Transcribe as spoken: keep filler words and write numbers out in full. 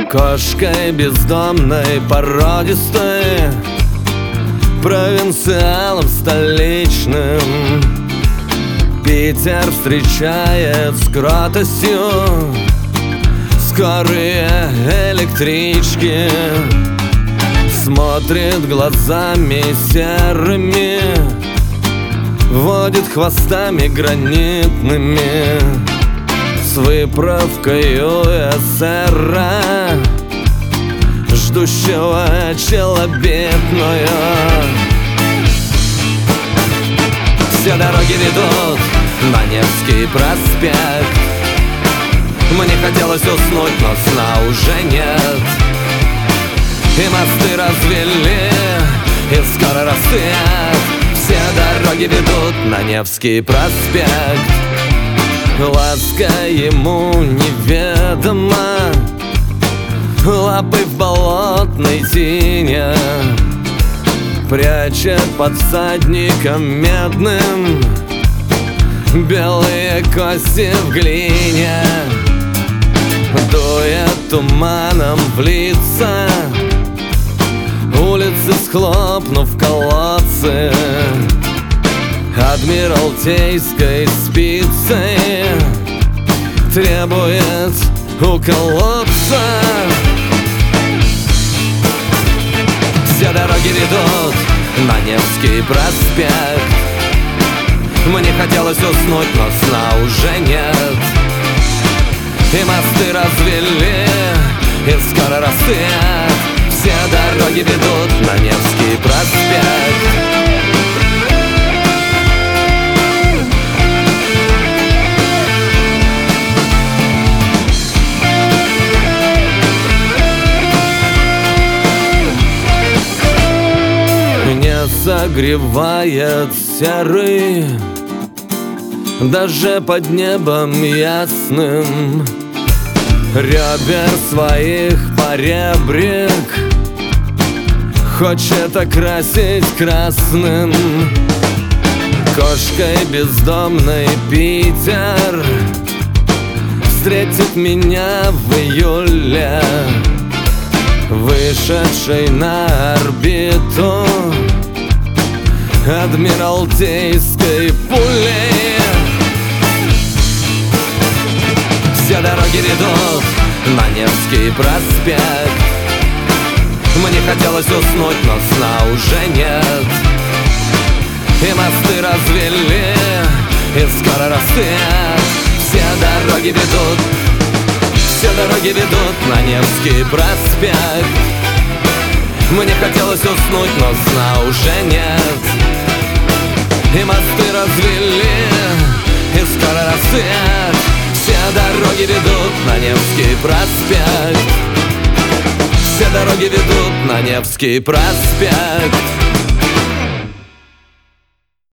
Кошкой бездомной, породистой, провинциалом столичным Питер встречает с кротостью скорые электрички. Смотрит глазами серыми, водит хвостами гранитными, с выправкой эсэра, ждущего челобитную. Все дороги ведут на Невский проспект. Мне хотелось уснуть, но сна уже нет. И мосты развели, и скоро рассвет. Все дороги ведут на Невский проспект. Ласка ему неведома, лапы в болотной тине прячет под всадником медным белые кости в глине. Дует туманом в лица, улицы схлопнув колодцы адмиралтейской спицей требует уколоться. Все дороги ведут на Невский проспект. Мне хотелось уснуть, но сна уже нет. И мосты развели, и скоро рассвет. Все дороги ведут на Невский проспект. Не согревает серый даже под небом ясным ребер своих поребрик хочет окрасить красным. Кошкой бездомной Питер встретит меня в июле, вышедшей на орбиту адмиралтейской пулей. Все дороги ведут на Невский проспект. Мне хотелось уснуть, но сна уже нет. И мосты развели, и скоро рассвет. Все дороги ведут, все дороги ведут на Невский проспект. Мне хотелось уснуть, но сна уже нет. И мосты развели, и скоро рассвет. Все дороги ведут на Невский проспект. Все дороги ведут на Невский проспект.